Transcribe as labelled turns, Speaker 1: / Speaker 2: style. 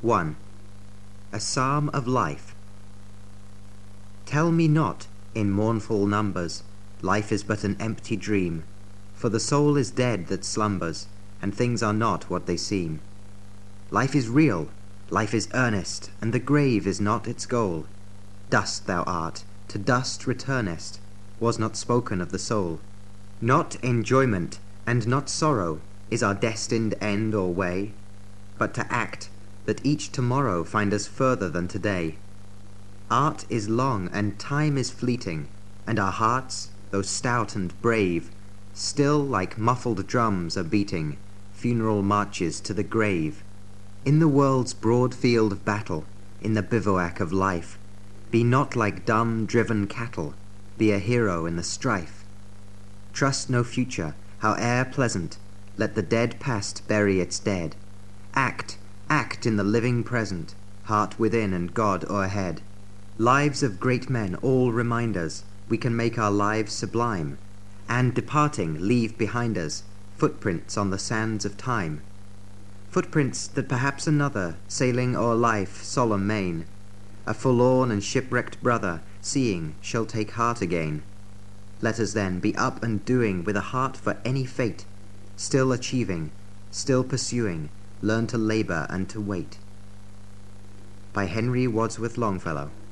Speaker 1: 1. A Psalm of Life. Tell me not, in mournful numbers, life is but an empty dream, for the soul is dead that slumbers, and things are not what they seem. Life is real, life is earnest, and the grave is not its goal. Dust thou art, to dust returnest, was not spoken of the soul. Not enjoyment, and not sorrow, is our destined end or way, but to act, that each tomorrow find us further than today. Art is long, and time is fleeting, and our hearts, though stout and brave, still like muffled drums are beating funeral marches to the grave. In the world's broad field of battle, in the bivouac of life, be not like dumb, driven cattle, be a hero in the strife. Trust no future, howe'er pleasant, let the dead past bury its dead. Act in the living present, heart within and God o'erhead. Lives of great men all remind us we can make our lives sublime, and departing leave behind us footprints on the sands of time. Footprints that perhaps another, sailing o'er life's solemn main, a forlorn and shipwrecked brother, seeing, shall take heart again. Let us then be up and doing with a heart for any fate, still achieving, still pursuing, learn to labour and to wait. By Henry Wadsworth Longfellow.